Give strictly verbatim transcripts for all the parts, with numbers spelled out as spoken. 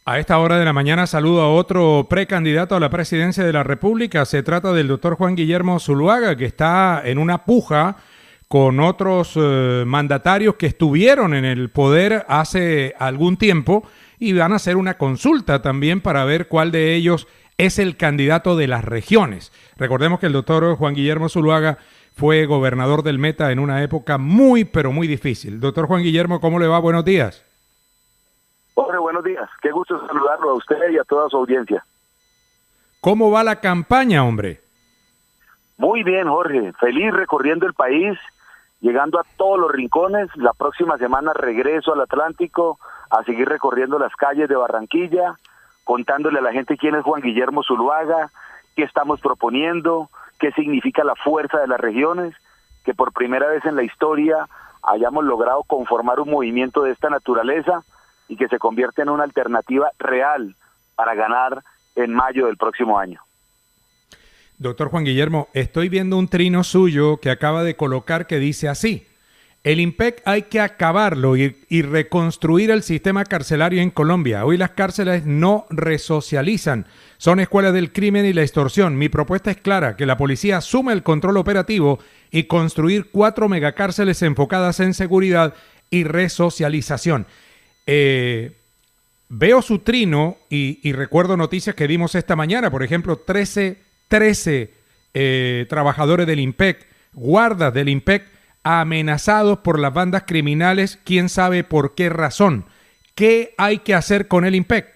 A esta hora de la mañana saludo a otro precandidato a la presidencia de la República. Se trata del doctor Juan Guillermo Zuluaga, que está en una puja con otros eh, mandatarios que estuvieron en el poder hace algún tiempo y van a hacer una consulta también para ver cuál de ellos es el candidato de las regiones. Recordemos que el doctor Juan Guillermo Zuluaga fue gobernador del Meta en una época muy, pero muy difícil. Doctor Juan Guillermo, ¿cómo le va? Buenos días. Jorge, buenos días. Qué gusto saludarlo a usted y a toda su audiencia. ¿Cómo va la campaña, hombre? Muy bien, Jorge. Feliz recorriendo el país, llegando a todos los rincones. La próxima semana regreso al Atlántico a seguir recorriendo las calles de Barranquilla, contándole a la gente quién es Juan Guillermo Zuluaga, qué estamos proponiendo, qué significa la fuerza de las regiones, que por primera vez en la historia hayamos logrado conformar un movimiento de esta naturaleza y que se convierte en una alternativa real para ganar en mayo del próximo año. Doctor Juan Guillermo, estoy viendo un trino suyo que acaba de colocar que dice así: el IMPEC hay que acabarlo y, y reconstruir el sistema carcelario en Colombia. Hoy las cárceles no resocializan, son escuelas del crimen y la extorsión. Mi propuesta es clara, que la policía asuma el control operativo y construir cuatro megacárceles enfocadas en seguridad y resocialización. Eh, veo su trino y, y recuerdo noticias que dimos esta mañana, por ejemplo, trece, trece eh, trabajadores del IMPEC, guardas del IMPEC, amenazados por las bandas criminales, quién sabe por qué razón. ¿Qué hay que hacer con el IMPEC?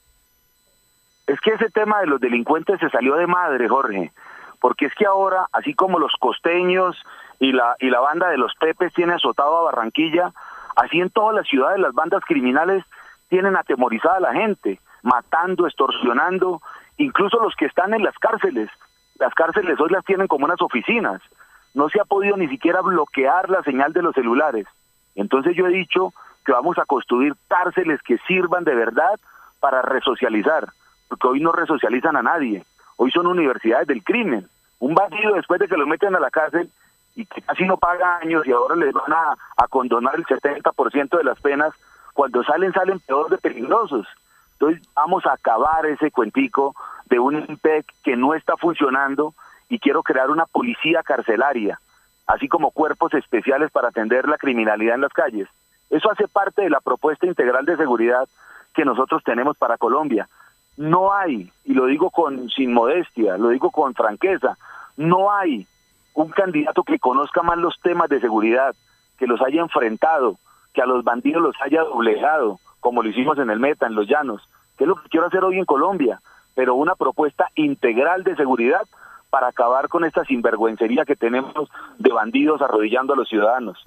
Es que ese tema de los delincuentes se salió de madre, Jorge, porque es que ahora, así como los costeños y la, y la banda de los Pepes tiene azotado a Barranquilla, así en todas las ciudades las bandas criminales tienen atemorizada a la gente, matando, extorsionando, incluso los que están en las cárceles. Las cárceles hoy las tienen como unas oficinas. No se ha podido ni siquiera bloquear la señal de los celulares. Entonces yo he dicho que vamos a construir cárceles que sirvan de verdad para resocializar, porque hoy no resocializan a nadie. Hoy son universidades del crimen. Un bandido, después de que lo meten a la cárcel y que casi no paga años y ahora les van a, a condonar el setenta por ciento de las penas, cuando salen, salen peor de peligrosos. Entonces vamos a acabar ese cuentico de un IMPEC que no está funcionando y quiero crear una policía carcelaria, así como cuerpos especiales para atender la criminalidad en las calles. Eso hace parte de la propuesta integral de seguridad que nosotros tenemos para Colombia. No hay, y lo digo con sin modestia, lo digo con franqueza, no hay un candidato que conozca más los temas de seguridad, que los haya enfrentado, que a los bandidos los haya doblegado, como lo hicimos en el Meta, en los Llanos, que es lo que quiero hacer hoy en Colombia, pero una propuesta integral de seguridad para acabar con esta sinvergüencería que tenemos de bandidos arrodillando a los ciudadanos.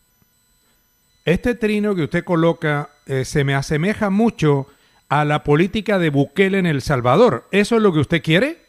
Este trino que usted coloca eh, se me asemeja mucho a la política de Bukele en El Salvador. ¿Eso es lo que usted quiere?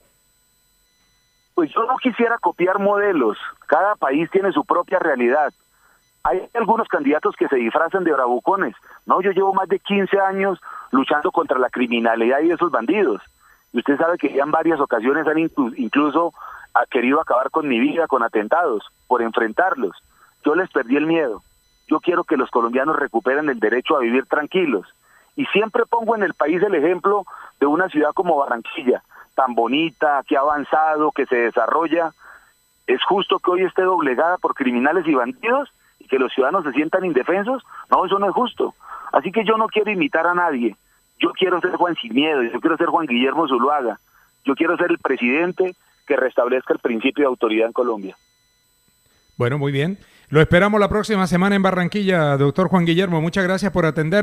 Pues yo no quisiera copiar modelos. Cada país tiene su propia realidad. Hay algunos candidatos que se disfrazan de bravucones. No, yo llevo más de quince años luchando contra la criminalidad y esos bandidos. Y usted sabe que ya en varias ocasiones han inclu- incluso ha querido acabar con mi vida, con atentados, por enfrentarlos. Yo les perdí el miedo. Yo quiero que los colombianos recuperen el derecho a vivir tranquilos. Y siempre pongo en el país el ejemplo de una ciudad como Barranquilla, tan bonita, que ha avanzado, que se desarrolla. ¿Es justo que hoy esté doblegada por criminales y bandidos y que los ciudadanos se sientan indefensos? No, eso no es justo. Así que yo no quiero imitar a nadie. Yo quiero ser Juan Sin Miedo, yo quiero ser Juan Guillermo Zuluaga. Yo quiero ser el presidente que restablezca el principio de autoridad en Colombia. Bueno, muy bien. Lo esperamos la próxima semana en Barranquilla, doctor Juan Guillermo. Muchas gracias por atender.